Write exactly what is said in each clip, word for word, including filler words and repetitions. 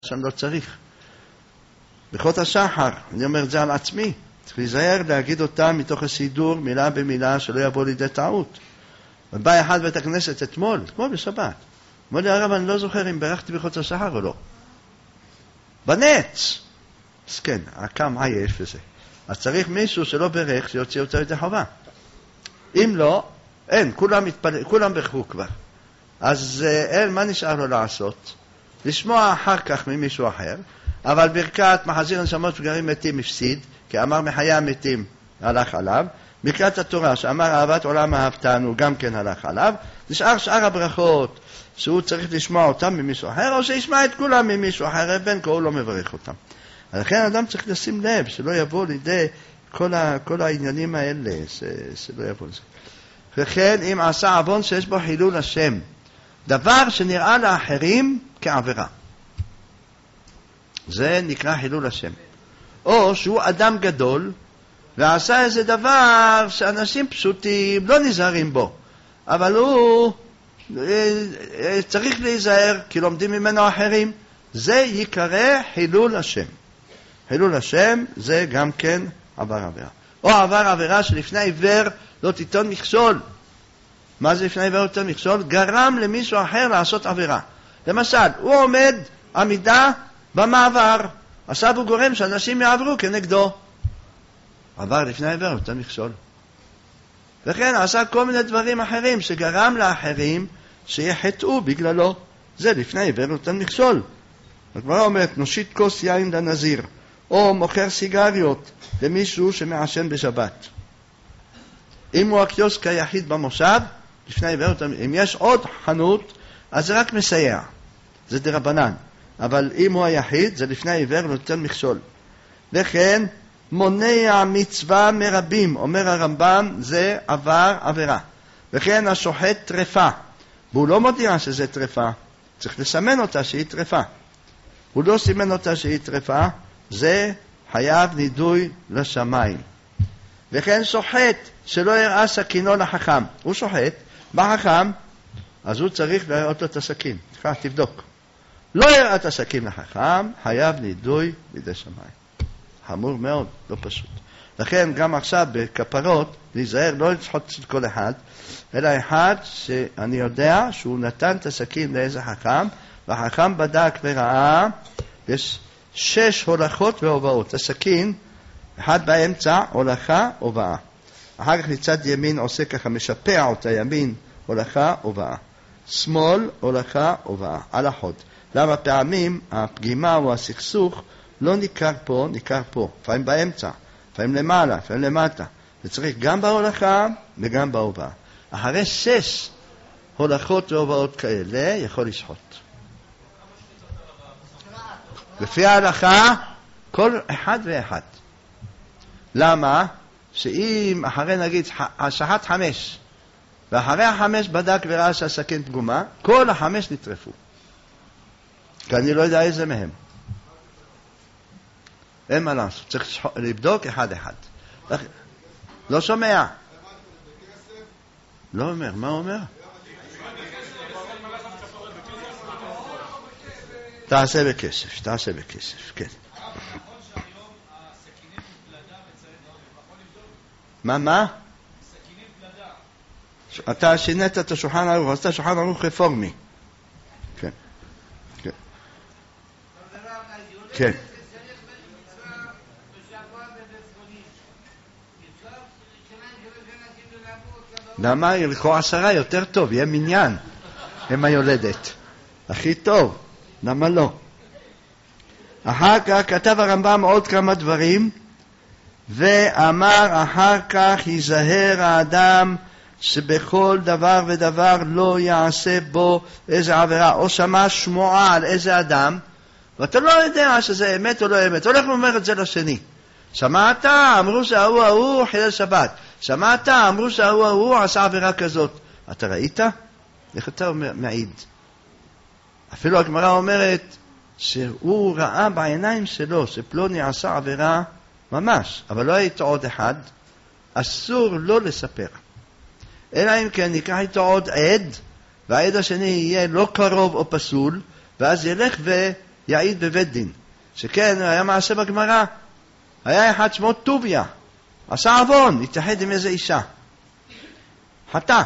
שאני לא צריך. ברכות השחר, אני אומר את זה על עצמי, צריך להיזהר להגיד אותה מתוך הסידור, מילה במילה, שלא יבוא לידי טעות. ובא אחד בית הכנסת אתמול, אתמול בשבת, אמר לי הרב, אני לא זוכר אם ברכתי ברכות השחר או לא. בנץ! אז כן, כמה יש בזה. אז צריך מישהו שלא ברך, שיוציא אותו יותר חובה. אם לא, אין, כולם, מתפל... כולם ברכו כבר. אז אין, מה נשאר לו לעשות? לשמוע אחר כך ממישהו אחר, אבל ברכת מחזיר נשמות וגרים מתים הפסיד, כי אמר מחיי המתים הלך עליו, ברכת התורה שאמר אהבת עולם אהבתנו גם כן הלך עליו, נשאר שאר הברכות שהוא צריך לשמוע אותם ממישהו אחר, או שישמע את כולם ממישהו אחר, בין כה הוא לא מברך אותם. לכן אדם צריך לשים לב, שלא יבוא לידי כל, ה, כל העניינים האלה, ש, שלא יבוא לזה. וכן אם עשה עוון שיש בו חילול השם, דבר שנראה לאחרים כעבירה. זה נקרא חילול השם. או שהוא אדם גדול, ועשה איזה דבר שאנשים פשוטים לא נזהרים בו, אבל הוא צריך להיזהר, כי לומדים ממנו אחרים. זה יקרא חילול השם. חילול השם זה גם כן עבר עבירה. או עבר עבירה שלפני עיוור לא תיתון מכשול. מה זה לפני עיוור לא תיתון מכשול? גרם למישהו אחר לעשות עבירה. למשל, הוא עומד עמידה במעבר, עכשיו הוא גורם שאנשים יעברו כנגדו. עבר לפני עיוור לא תיתון מכשול. וכן עשה כל מיני דברים אחרים שגרם לאחרים שיחטאו בגללו. זה לפני עיוור לא תיתון מכשול. הגמרא אומרת, נושיט כוס יין לנזיר, או מוכר סיגריות למישהו שמעשן בשבת. אם הוא הקיוסק היחיד במושב, לפני עיוור, אם יש עוד חנות, אז זה רק מסייע. זה דרבנן. אבל אם הוא היחיד, זה לפני עיוור נותן מכשול. לכן, מונע מצווה מרבים, אומר הרמב"ם, זה עבר עבירה. וכן השוחט טרפה, והוא לא מודיע שזה טרפה, צריך לסמן אותה שהיא טרפה. הוא לא סימן אותה שהיא טרפה, זה חייב נידוי לשמיים. וכן שוחט שלא יראה סכינו לחכם, הוא שוחט בחכם, אז הוא צריך לראות את הסכין. תקרא, תבדוק. לא יראה את הסכין לחכם, חייב נידוי לידי שמיים. חמור מאוד, לא פשוט. לכן גם עכשיו בכפרות, להיזהר לא לשחוט את כל אחד, אלא אחד שאני יודע שהוא נתן את הסכין לאיזה חכם, והחכם בדק וראה, יש שש הולכות והובאות. הסכין, אחד באמצע, הולכה, הובאה. אחר כך מצד ימין עושה ככה, משפע אותה ימין, הולכה, הובאה. שמאל, הולכה, הובאה. על החוד. למה פעמים הפגימה או הסכסוך לא ניכר פה, ניכר פה. לפעמים באמצע, לפעמים למעלה, לפעמים למטה. זה צריך גם בהולכה וגם בהובאה. אחרי שש הולכות והובאות כאלה, יכול לשחוט. לפי ההלכה, כל אחד ואחד. למה? שאם אחרי נגיד שחט חמש, ואחרי החמש בדק וראה שהסכין פגומה, כל החמש נטרפו. כי אני לא יודע איזה מהם. אין מה לעשות, צריך לבדוק אחד אחד. לא שומע. לא אומר, מה אומר? תעשה בכסף, תעשה בכסף, כן. מה, מה? אתה שינית את השולחן ערוך, עשית שולחן ערוך רפורמי. כן. כן. כן. למה ילכו עשרה יותר טוב, יהיה מניין עם היולדת. הכי טוב, למה לא? אחר כך כתב הרמב"ם עוד כמה דברים, ואמר אחר כך ייזהר האדם שבכל דבר ודבר לא יעשה בו איזה עבירה, או שמע שמועה על איזה אדם, ואתה לא יודע שזה אמת או לא אמת, הולך ואומר את זה לשני. שמעת? אמרו שההוא ההוא חילל שבת. שמעת? אמרו שההוא ההוא עשה עבירה כזאת. אתה ראית? איך אתה אומר, מעיד? אפילו הגמרא אומרת שהוא ראה בעיניים שלו שפלוני עשה עבירה ממש, אבל לא היית עוד אחד, אסור לא לספר. אלא אם כן ניקח איתו עוד עד, והעד השני יהיה לא קרוב או פסול, ואז ילך יעיד בבית דין. שכן, היה מעשה בגמרא. היה אחד שמו טוביה. עשה עוון, התייחד עם איזה אישה. חטא.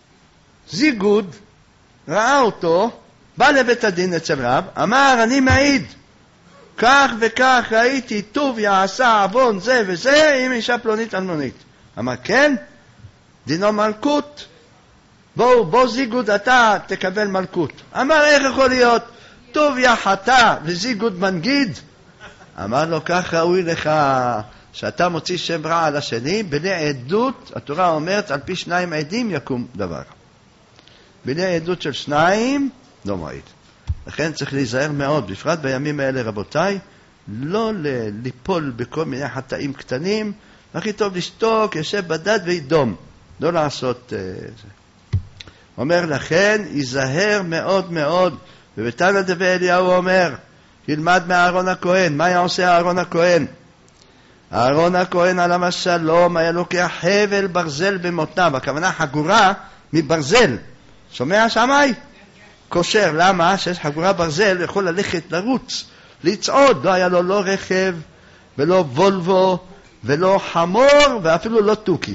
זיגוד ראה אותו, בא לבית הדין אצל רב, אמר, אני מעיד. כך וכך ראיתי, טוביה עשה עוון זה וזה עם אישה פלונית אלמונית. אמר, כן? דינו מלכות. בואו, בוא זיגוד אתה תקבל מלכות. אמר, איך יכול להיות? טוביה חטא וזיגוד מנגיד. אמר לו, כך ראוי לך שאתה מוציא שם רע על השני, בלי עדות, התורה אומרת, על פי שניים עדים יקום דבר. בלי עדות של שניים, לא מועיד. לכן צריך להיזהר מאוד, בפרט בימים האלה, רבותיי, לא ליפול בכל מיני חטאים קטנים, הכי טוב לשתוק, יושב בדד וידום, לא לעשות אה, זה. אומר לכן, ייזהר מאוד מאוד, ובתנא דבי אליהו אומר, ילמד מאהרון הכהן. מה היה עושה אהרון הכהן? אהרון הכהן עליו השלום היה לוקח חבל ברזל במותניו, הכוונה חגורה מברזל. שומע שמאי? כושר. למה? שיש חגורה ברזל יכול ללכת לרוץ, לצעוד. לא היה לו לא רכב ולא וולבו ולא חמור ואפילו לא טוקי.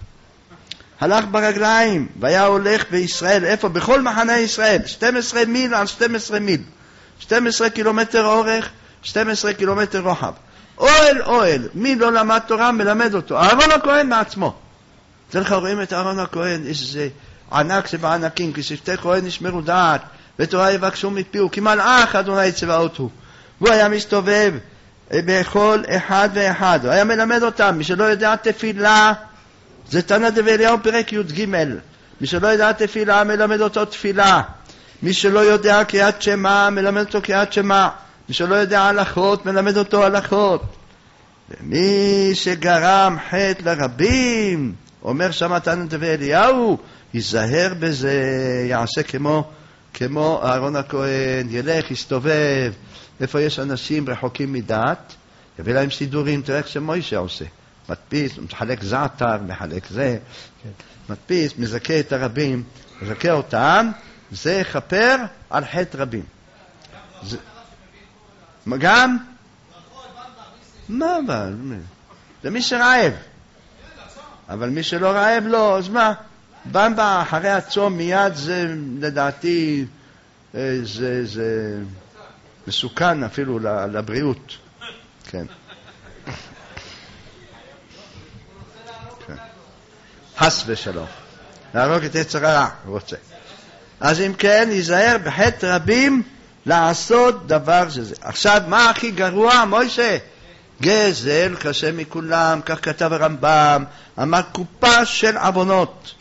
הלך ברגליים והיה הולך בישראל. איפה? בכל מחנה ישראל. שתים עשרה מיל על שתים עשרה מיל. שתים עשרה קילומטר אורך, שתים עשרה קילומטר רוחב. אוהל אוהל. מי לא למד תורה מלמד אותו? אהרון הכהן מעצמו. תלך רואים את אהרון הכהן, איזה ענק שבענקים, כי שבטי כהן נשמרו דעת, ותורה יבקשו מפיהו, כי מלאך אדוני צבאות הוא. והוא היה מסתובב בכל אחד ואחד, הוא היה מלמד אותם. מי שלא יודע תפילה, זה תנא דבי אליהו פרק י"ג. מי שלא יודע תפילה, מלמד אותו תפילה. מי שלא יודע קריאת שמע, מלמד אותו קריאת שמע. מי שלא יודע הלכות, מלמד אותו הלכות. ומי שגרם חטא לרבים, אומר שם תנא דבי אליהו, ייזהר בזה, יעשה כמו, כמו אהרון הכהן, ילך, יסתובב, איפה יש אנשים רחוקים מדעת, יביא להם סידורים. תראה איך שמוישה עושה, מדפיס, מחלק זעתר, מחלק זה, מדפיס, מזכה את הרבים, מזכה אותם, זה חפר על חטא רבים. זה... גם? מה אבל? זה מי שרעב. אבל מי שלא רעב לא, אז מה? במבה אחרי הצום מיד זה לדעתי זה, זה מסוכן אפילו לבריאות. כן. כן. חס ושלום. להרוג את יצר הרע, רוצה. אז אם כן, ייזהר בחטא רבים לעשות דבר שזה. עכשיו, מה הכי גרוע, מוישה? גזל קשה מכולם, כך כתב הרמב"ם, אמר קופה של עוונות.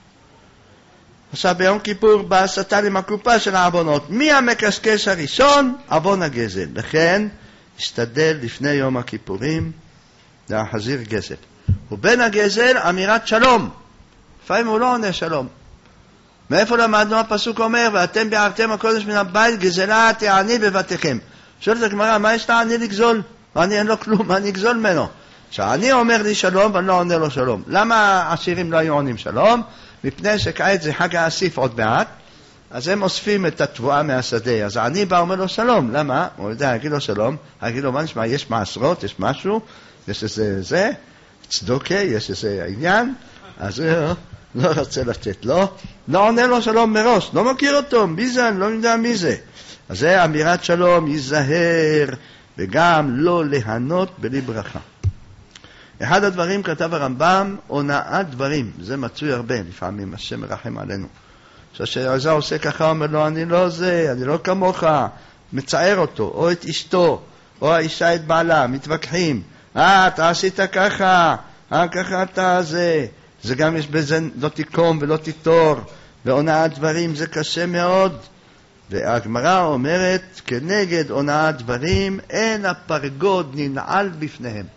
עכשיו ביום כיפור בא השטן עם הקופה של העוונות. מי המקשקש הראשון? עוון הגזל. לכן השתדל לפני יום הכיפורים להחזיר גזל. ובין הגזל אמירת שלום. לפעמים הוא לא עונה שלום. מאיפה למדנו? הפסוק אומר, ואתם ביערתם הקודש מן הבית, גזלה תעני בבתיכם. שואלת הגמרא, מה יש לעני לגזול? אני אין לו כלום, אני אגזול ממנו. כשאני אומר לי שלום ואני לא עונה לו שלום. למה העשירים לא היו עונים שלום? מפני שכעת זה חג האסיף עוד מעט, אז הם אוספים את התבואה מהשדה. אז אני בא אומר לו שלום. למה? הוא יודע, אגיד לו שלום, אגיד לו, מה נשמע? יש מעשרות, יש משהו, יש איזה זה, צדוקה, יש איזה עניין, אז הוא לא רוצה לתת לו, לא עונה לו שלום מראש, לא מכיר אותו, מי זה? אני לא יודע מי זה. אז זה אמירת שלום, ייזהר, וגם לא להנות בלי ברכה. אחד הדברים כתב הרמב"ם, הונאת דברים, זה מצוי הרבה, לפעמים השם מרחם עלינו. כשהזה עושה ככה, אומר לו, אני לא זה, אני לא כמוך, מצער אותו, או את אשתו, או האישה את בעלה, מתווכחים, אה, אתה עשית ככה, אה, ככה אתה זה, זה גם יש בזה לא תקום ולא תתור, והונאת דברים זה קשה מאוד. והגמרא אומרת, כנגד הונאת דברים, אין הפרגוד ננעל בפניהם.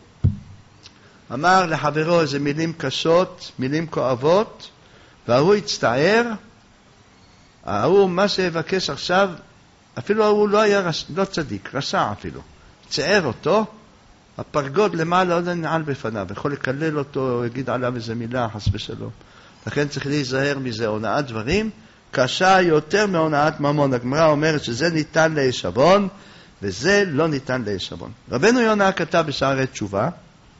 אמר לחברו איזה מילים קשות, מילים כואבות, והוא הצטער, ההוא מה שיבקש עכשיו, אפילו הוא לא היה רש, לא צדיק, רשע אפילו, צער אותו, הפרגוד למעלה לא ננעל בפניו, יכול לקלל אותו, יגיד עליו איזה מילה, חס ושלום. לכן צריך להיזהר מזה, הונאת דברים, קשה יותר מהונאת ממון. הגמרא אומרת שזה ניתן להישבון, וזה לא ניתן לעישבון. רבנו יונה כתב בשערי תשובה,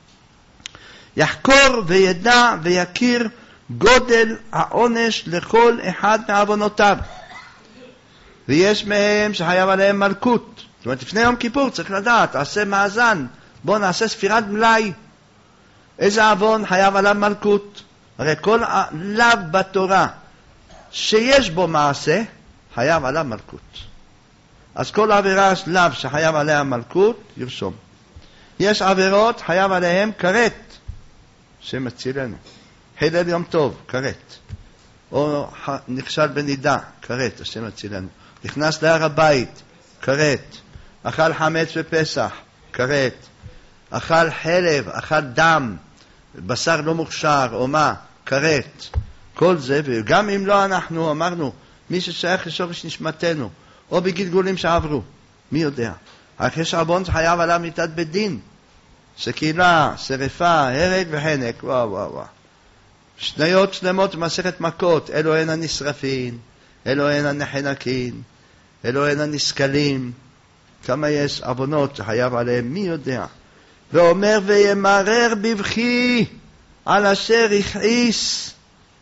יחקור וידע ויכיר גודל העונש לכל אחד מעוונותיו. ויש מהם שחייב עליהם מלכות. זאת אומרת, לפני יום כיפור צריך לדעת, תעשה מאזן, בוא נעשה ספירת מלאי. איזה עוון חייב עליו מלכות? הרי כל לאו בתורה שיש בו מעשה, חייב עליו מלכות. אז כל עבירה לאו שחייב עליה מלכות, ירשום. יש עבירות חייב עליהם כרת, שמצילנו. חילל יום טוב, כרת. או נכשל בנידה, כרת, השם מצילנו. נכנס להר הבית, כרת. אכל חמץ בפסח, כרת. אכל חלב, אכל דם, בשר לא מוכשר, או מה, כרת. כל זה, וגם אם לא אנחנו, אמרנו, מי ששייך לשורש נשמתנו, או בגלגולים שעברו, מי יודע. רק יש עוון שחייב עליו מיתת בית דין. סקילה, שריפה, הרג וחנק, וואו וואו וואו. שניות שלמות במסכת מכות, אלו הן הנשרפין, אלו הן הנחנקין, אלו הן הנסכלים. כמה יש עוונות שחייב עליהם, מי יודע. ואומר וימרר בבכי על אשר הכעיס,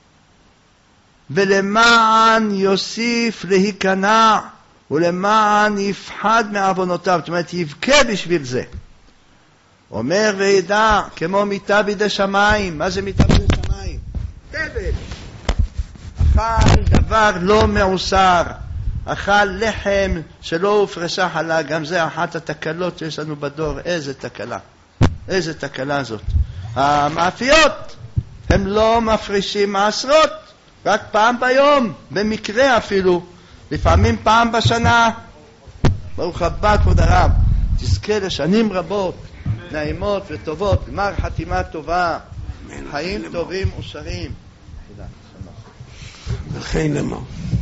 ולמען יוסיף להיכנע, ולמען יפחד מעוונותיו. זאת אומרת, יבכה בשביל זה. אומר וידע, כמו מיטה בידי שמיים. מה זה מיטה בידי שמיים? תבל. אכל דבר לא מעוסר, אכל לחם שלא הופרשה חלה. גם זה אחת התקלות שיש לנו בדור. איזה תקלה, איזה תקלה זאת. המאפיות הם לא מפרישים מעשרות, רק פעם ביום, במקרה אפילו, לפעמים פעם בשנה. ברוך הבא כבוד הרב, תזכה לשנים רבות, נעימות וטובות, גמר חתימה טובה, חיים טובים ושרים. וכן למה.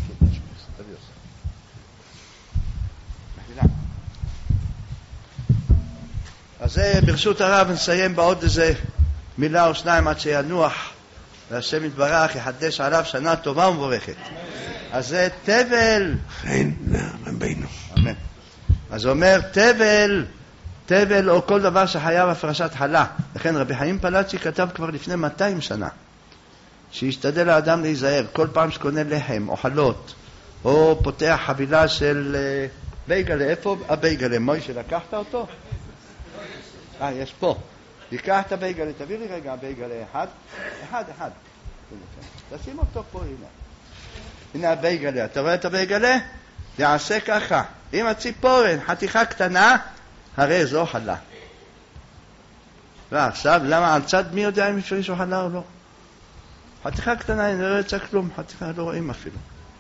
אז זה ברשות הרב נסיים בעוד איזה מילה או שניים עד שינוח, והשם יתברך יחדש עליו שנה טובה ומבורכת. אז זה תבל. כן לרבנו. אמן. אז אומר תבל, תבל או כל דבר שחייב הפרשת חלה. לכן רבי חיים פלאצ'י כתב כבר לפני מאתיים שנה, שישתדל האדם להיזהר כל פעם שקונה לחם או חלות, או פותח חבילה של בייגלה. איפה הבייגלה? מוישה, לקחת אותו? אה, יש פה. תיקח את הבייגלה, תביא לי רגע הבייגלה אחד. אחד, אחד. תשים אותו פה, הנה. הנה הבייגלה. אתה רואה את הבייגלה? יעשה ככה. עם הציפורן, חתיכה קטנה, הרי זו חלה. ועכשיו, למה על צד מי יודע אם הפרישו חלה או לא? חתיכה קטנה, אני לא יצא כלום. חתיכה לא רואים אפילו.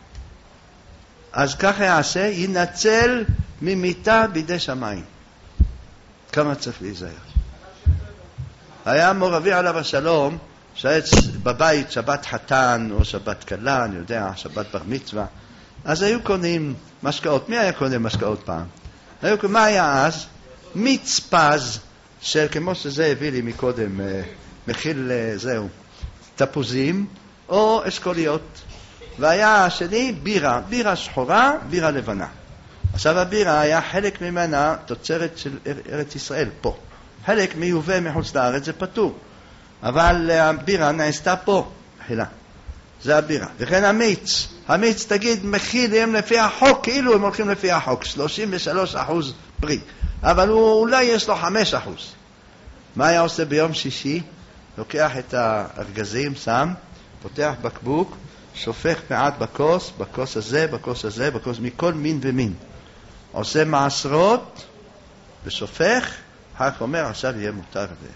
אז ככה יעשה, ינצל ממיטה בידי שמיים. כמה צריך להיזהר. היה מורבי עליו השלום, שהיה בבית שבת חתן או שבת קלה, אני יודע, שבת בר מצווה, אז היו קונים משקאות. מי היה קונה משקאות פעם? היו קונים, מה היה אז? מצפז, של כמו שזה הביא לי מקודם, מכיל זהו, תפוזים או אשכוליות. והיה השני בירה, בירה שחורה, בירה לבנה. עכשיו הבירה היה חלק ממנה תוצרת של ארץ ישראל פה. חלק מיובא מחוץ לארץ זה פטור. אבל הבירה נעשתה פה, חילה. זה הבירה. וכן המיץ. המיץ תגיד מכילים לפי החוק, כאילו הם הולכים לפי החוק. שלושים ושלושה אחוז פרי. אבל הוא, אולי יש לו חמישה אחוז. מה היה עושה ביום שישי? לוקח את הארגזים, שם, פותח בקבוק, שופך מעט בכוס, בכוס הזה, בכוס הזה, בכוס מכל מין ומין. עושה מעשרות ושופך, אחר כך אומר, עכשיו יהיה מותר. ו...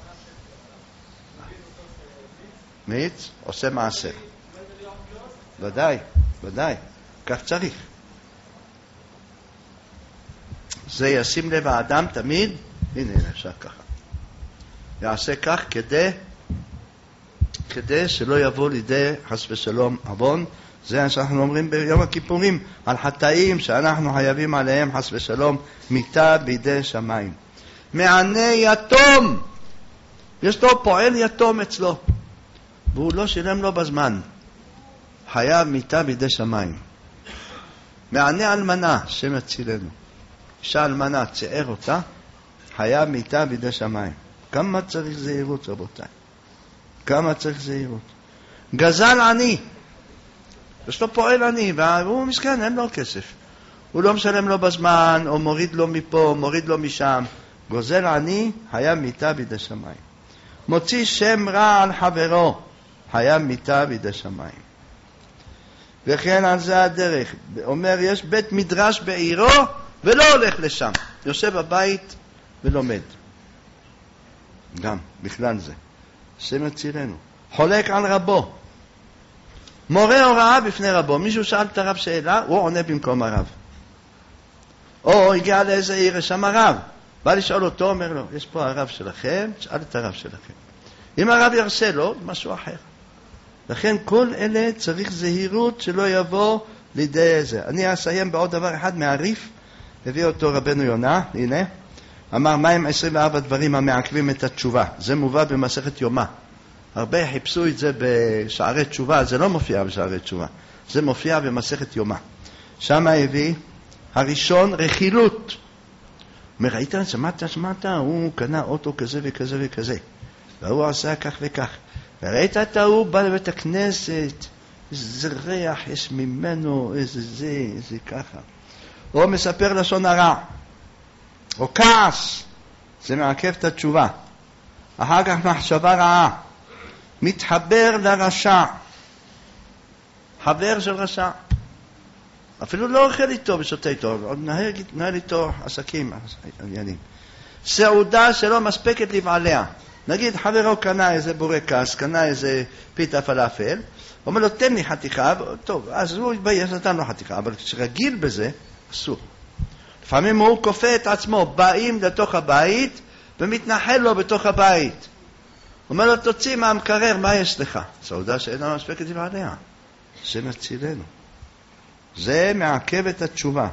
מיץ, עושה מעשר. ודאי, ודאי, כך צריך. זה ישים לב האדם תמיד, הנה, אפשר ככה. יעשה כך כדי, כדי שלא יבוא לידי חס ושלום עוון. זה שאנחנו אומרים ביום הכיפורים על חטאים שאנחנו חייבים עליהם חס ושלום מיטה בידי שמיים. מענה יתום, יש לו פועל יתום אצלו והוא לא שילם לו בזמן, חייב מיטה בידי שמיים. מענה אלמנה, שם יצילנו. אישה אלמנה, צער אותה, חייב מיתה בידי שמיים. כמה צריך זהירות, רבותיי? כמה צריך זהירות? גזל עני, יש לו פועל עני, והוא מסכן, אין לו כסף. הוא לא משלם לו בזמן, או מוריד לו מפה, מוריד לו משם. גוזל עני, חייב מיתה בידי שמיים. מוציא שם רע על חברו, חייב מיתה בידי שמיים. וכן על זה הדרך. אומר, יש בית מדרש בעירו, ולא הולך לשם. יושב בבית ולומד. גם, בכלל זה. השם יצילנו. חולק על רבו. מורה הוראה בפני רבו. מישהו שאל את הרב שאלה, הוא עונה במקום הרב. או הגיע לאיזה עיר, שם הרב. בא לשאול אותו, אומר לו, יש פה הרב שלכם, תשאל את הרב שלכם. אם הרב ירשה לו, משהו אחר. לכן כל אלה צריך זהירות שלא יבוא לידי זה. אני אסיים בעוד דבר אחד מהריף, הביא אותו רבנו יונה, הנה, אמר מהם עשרים וארבע דברים המעכבים את התשובה. זה מובא במסכת יומא. הרבה חיפשו את זה בשערי תשובה, זה לא מופיע בשערי תשובה. זה מופיע במסכת יומא. שם הביא, הראשון, רכילות. אומר, ראית, שמעת, שמעת, הוא קנה אוטו כזה וכזה וכזה. והוא עשה כך וכך. וראית את ההוא בא לבית הכנסת, איזה ריח יש ממנו, איזה זה, איזה ככה. או מספר לשון הרע, או כעס, זה מעכב את התשובה. אחר כך מחשבה רעה, מתחבר לרשע, חבר של רשע. אפילו לא אוכל איתו ושותה איתו, עוד נהל, נהל איתו עסקים, עניינים. סעודה שלא מספקת לבעליה. נגיד חברו קנה איזה בורקס, קנה איזה פיתה פלאפל, אומר לו תן לי חתיכה, טוב, אז הוא יתבייש, נתן לו חתיכה, אבל כשרגיל בזה, אסור. לפעמים הוא כופה את עצמו, באים לתוך הבית ומתנחל לו בתוך הבית. אומר לו תוציא מהמקרר, מה יש לך? סעודה שאינה מספקת לבעליה. השם יצילנו. זה מעכב את התשובה.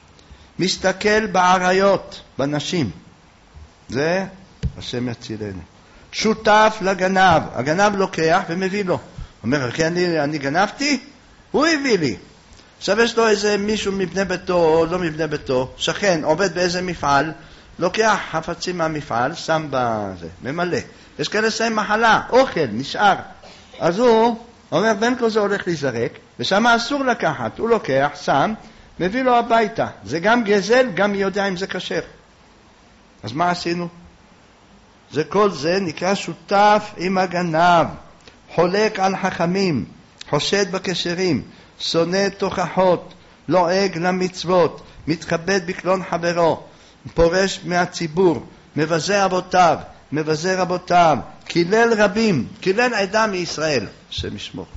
מסתכל בעריות, בנשים. זה השם יצילנו. שותף לגנב, הגנב לוקח ומביא לו. אומר, כן, אני, אני גנבתי, הוא הביא לי. עכשיו יש לו איזה מישהו מבני ביתו, או לא מבני ביתו, שכן, עובד באיזה מפעל, לוקח חפצים מהמפעל, שם בזה, ממלא. יש כאלה שמים מחלה, אוכל, נשאר. אז הוא אומר, בין כל זה הולך להיזרק, ושם אסור לקחת, הוא לוקח, שם, מביא לו הביתה. זה גם גזל, גם יודע אם זה כשר. אז מה עשינו? זה כל זה נקרא שותף עם הגנב, חולק על חכמים, חושד בקשרים, שונא תוכחות, לועג למצוות, מתכבד בקלון חברו, פורש מהציבור, מבזה אבותיו, מבזה רבותיו, קילל רבים, קילל עדה מישראל, השם ישמור.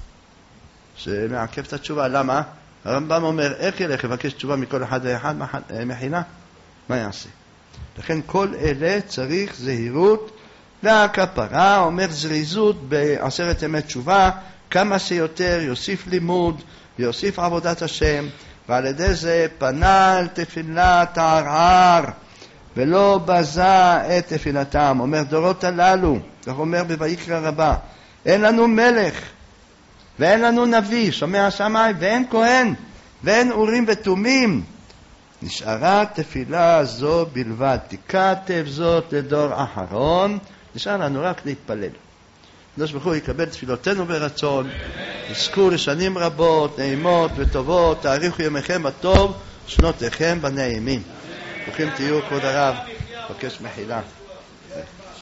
שמעכב את התשובה, למה? הרמב"ם אומר, איך ילך לבקש תשובה מכל אחד ואחד מחילה? מה יעשה? לכן כל אלה צריך זהירות, והכפרה אומר זריזות בעשרת ימי תשובה, כמה שיותר יוסיף לימוד, יוסיף עבודת השם, ועל ידי זה פנה על תפילת הערער, ולא בזה את תפילתם. אומר דורות הללו, כך אומר בויקרא רבה, אין לנו מלך, ואין לנו נביא, שומע השמיים, ואין כהן, ואין אורים ותומים. נשארה תפילה זו בלבד, תכתב זאת לדור אחרון, נשאר לנו רק להתפלל. הקדוש ברוך הוא יקבל תפילותינו ברצון, יזכו לשנים רבות, נעימות וטובות, תאריכו ימיכם בטוב, שנותיכם בנעימים. ברוכים תהיו כבוד הרב, בקש מחילה.